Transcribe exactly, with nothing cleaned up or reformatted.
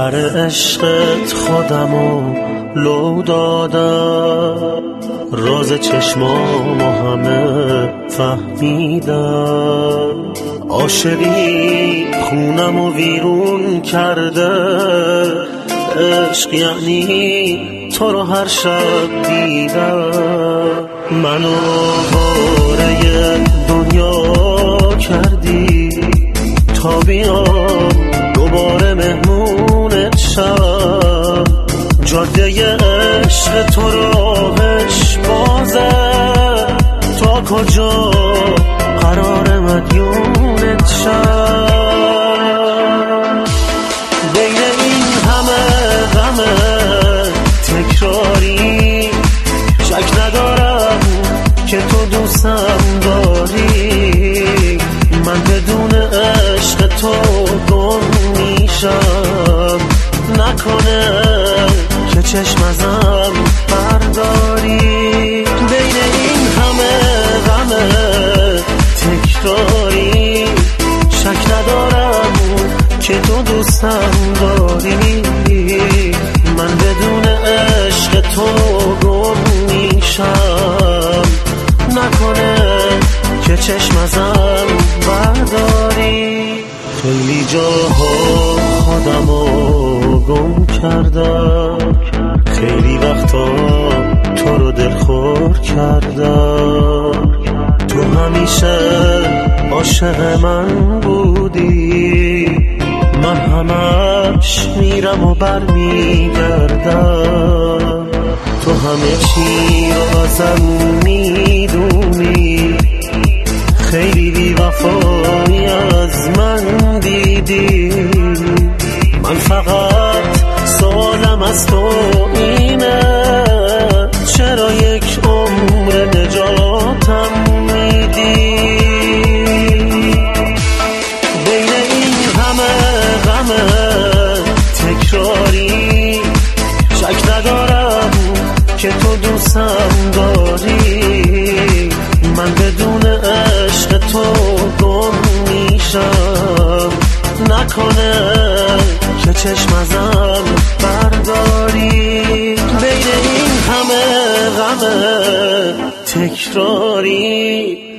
سر عشقت خودمو لو دادم، راز چشمامو همه فهمیدم. عاشقی خونمو ویرون کرده، عشق یعنی تو رو هر شب دیدم. منو باره دنیا کردی تا بیام دوباره مهمونت شم. جاده عشق تو راهش بازه، تا کجا قرار مدیونت شم. بین این همه غم تکراری شک ندارم که تو دوستم داری. من بدون عشق تو گم میشم، نکنه که چشم ازم برداری. بین این همه غم تکراری شک ندارم که تو دوستم داری. من بدون عشق تو گم میشم، نکنه که چشم ازم برداری. خیلی جاها خودمو گم کردم، خیلی وقتا تو رو دلخور کردم. تو همیشه عاشق من بودی، من همش میرم و بر میگردم. تو همه چی رو ازم میدونی، خیلی بی وفایی از من دیدی. من فقط سوالم از تو اینه، چرا یک عمر نجاتم میدی؟ بین این همه غم تکراری شک ندارم که تو دوستم داری. من بدون عشق تو گم میشم، نکنه که چشم ازم برداری. بین این همه غم تکراری